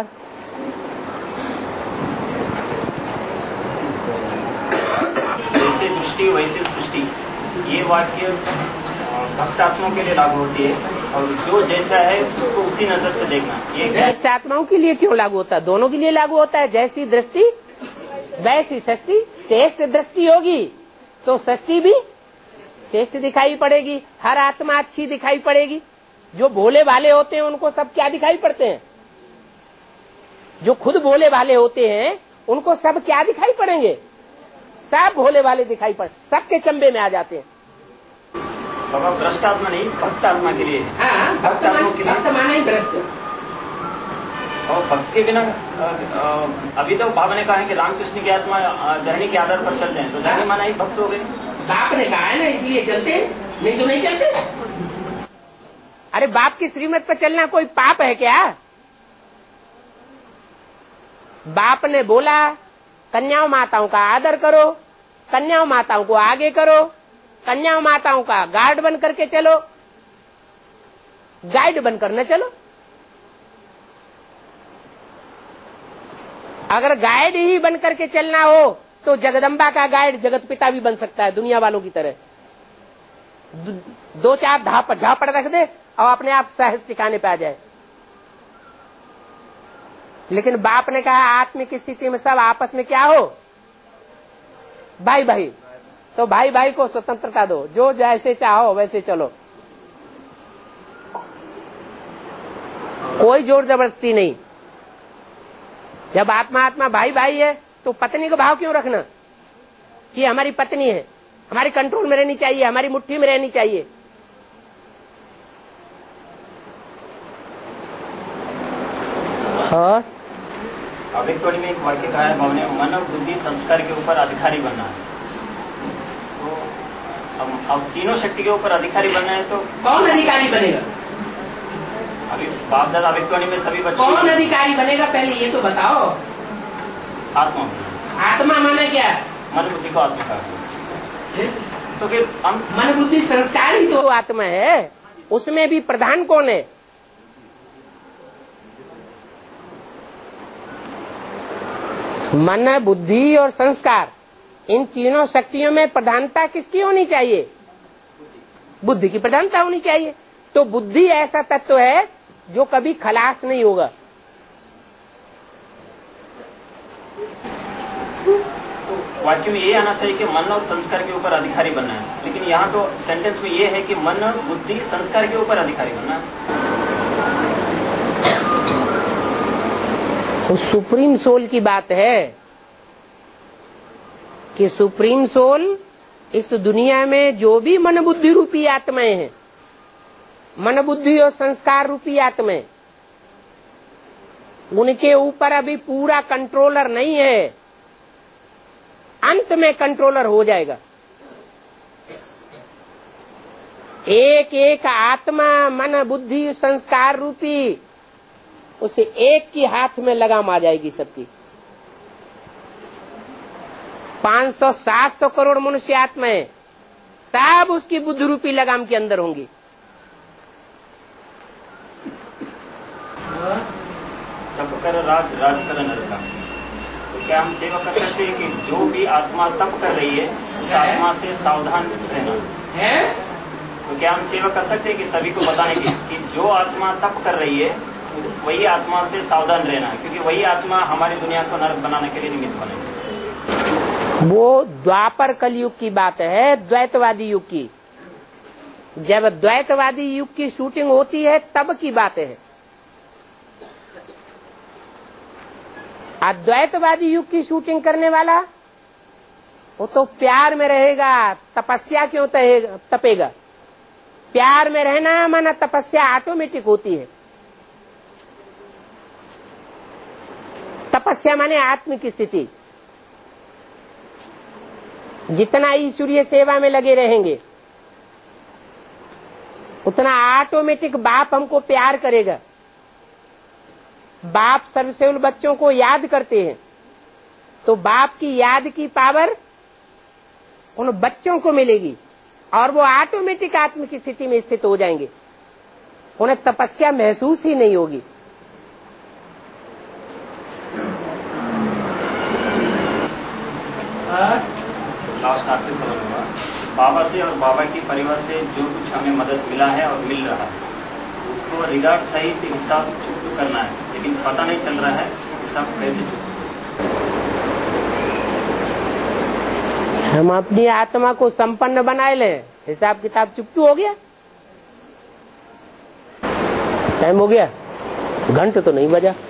Speaker 3: जैसे दृष्टि वैसे सृष्टि, ये वाक्य भक्त आत्माओं के लिए लागू होती है और जो जैसा है उसको उसी नजर से देखना। ये
Speaker 2: भ्रष्ट आत्माओं के लिए क्यों लागू होता है? दोनों के लिए लागू होता है। जैसी दृष्टि वैसी सृष्टि। श्रेष्ठ दृष्टि होगी तो सृष्टि भी श्रेष्ठ दिखाई पड़ेगी, हर आत्मा अच्छी दिखाई पड़ेगी। जो भोले भाले होते हैं उनको सब क्या दिखाई पड़ते हैं? जो खुद भोले भाले होते हैं उनको सब क्या दिखाई पड़ेंगे? सब भोले भाले दिखाई पड़े, सबके चंबे में आ जाते हैं।
Speaker 3: बाबा भ्रष्ट आत्मा नहीं, भक्त आत्मा के लिए।
Speaker 2: हाँ, भक्त माना ही भ्रष्ट।
Speaker 3: और भक्त के बिना अभी तो बाबा ने कहा है कि रामकृष्ण की आत्मा धरणी के आधार पर चल जाए, तो धरणी माना ही भक्त हो गए।
Speaker 2: बाप ने कहा है ना, इसलिए चलते, नहीं तो नहीं चलते। अरे बाप की श्रीमत पर चलना कोई पाप है क्या? बाप ने बोला कन्याओं माताओं का आदर करो, कन्याओं माताओं को आगे करो, कन्याओं माताओं का गार्ड बन करके चलो, गाइड बनकर न चलो। अगर गाइड ही बन करके चलना हो तो जगदम्बा का गाइड जगत पिता भी बन सकता है, दुनिया वालों की तरह। दो चार झापड़ रख दे और अपने आप सहज ठिकाने पे आ जाए। लेकिन बाप ने कहा आत्मिक स्थिति में सब आपस में क्या हो, भाई भाई। तो भाई भाई को स्वतंत्रता दो, जो जैसे चाहो वैसे चलो, कोई जोर जबरदस्ती नहीं। जब आत्मा आत्मा भाई भाई है तो पत्नी का भाव क्यों रखना कि हमारी पत्नी है, हमारी कंट्रोल में रहनी चाहिए, हमारी मुट्ठी में रहनी चाहिए। हाँ,
Speaker 3: अभिक्तवाणी में एक वाक्य कहा है बाबा ने, मन बुद्धि संस्कार के ऊपर अधिकारी बनना है। तो अब तीनों शक्ति के ऊपर अधिकारी बनना है तो
Speaker 2: कौन अधिकारी बनेगा?
Speaker 3: अभी बाप दादा अभिक्तवाणी में सभी बच्चे
Speaker 2: कौन अधिकारी बनेगा पहले ये तो बताओ।
Speaker 3: आत्मा।
Speaker 2: आत्मा माने क्या?
Speaker 3: मन बुद्धि को आत्मा का। तो फिर हम
Speaker 2: मन बुद्धि संस्कार ही तो आत्मा है, उसमें भी प्रधान कौन है? मन बुद्धि और संस्कार, इन तीनों शक्तियों में प्रधानता किसकी होनी चाहिए? बुद्धि की प्रधानता होनी चाहिए। तो बुद्धि ऐसा तत्व है जो कभी खलास नहीं होगा।
Speaker 3: तो वाक्य में ये आना चाहिए कि मन और संस्कार के ऊपर अधिकारी बनना है, लेकिन यहाँ तो सेंटेंस में ये है कि मन बुद्धि संस्कार के ऊपर अधिकारी बनना है।
Speaker 2: तो सुप्रीम सोल की बात है कि सुप्रीम सोल इस दुनिया में जो भी मन बुद्धि रूपी आत्माएं हैं, मन बुद्धि और संस्कार रूपी आत्माएं, उनके ऊपर अभी पूरा कंट्रोलर नहीं है, अंत में कंट्रोलर हो जाएगा। एक एक आत्मा मन बुद्धि संस्कार रूपी उसे एक की हाथ में लगाम आ जाएगी सबकी। 500-700 करोड़ मनुष्य आत्माएं सब उसकी बुद्धि रूपी लगाम के अंदर होंगी।
Speaker 3: तप कर राज, राज कर नरका। तो क्या हम सेवा कर सकते हैं कि जो भी आत्मा तप कर रही है उस आत्मा से सावधान रहना है? तो क्या हम सेवा कर सकते हैं कि सभी को बताने की कि जो आत्मा तप कर रही है वही आत्मा से सावधान रहना है, क्योंकि वही आत्मा हमारी दुनिया को नरक बनाने के लिए निमित्त बनेगी।
Speaker 2: वो द्वापर कलयुग की बात है, द्वैतवादी युग की। जब द्वैतवादी युग की शूटिंग होती है तब की बात है। अद्वैतवादी युग की शूटिंग करने वाला वो तो प्यार में रहेगा, तपस्या क्यों तपेगा? प्यार में रहना माना तपस्या ऑटोमेटिक होती है। तपस्या माने आत्मिक स्थिति। जितना ईश्वरीय सेवा में लगे रहेंगे उतना ऑटोमेटिक बाप हमको प्यार करेगा। बाप सर्वसेवल बच्चों को याद करते हैं तो बाप की याद की पावर उन बच्चों को मिलेगी और वो ऑटोमेटिक आत्मिक स्थिति में स्थित हो जाएंगे। उन्हें तपस्या महसूस ही नहीं होगी।
Speaker 3: लास्ट आखिरी सवाल होगा बाबा से और बाबा के परिवार से जो कुछ हमें मदद मिला है और मिल रहा है उसको रिगार्ड सहित हिसाब चुकता करना है, लेकिन पता नहीं चल रहा है हिसाब कैसे चुकता।
Speaker 2: हम अपनी आत्मा को संपन्न बनाए ले, हिसाब किताब चुकतू हो गया। टाइम हो गया, घंटे तो नहीं बजा।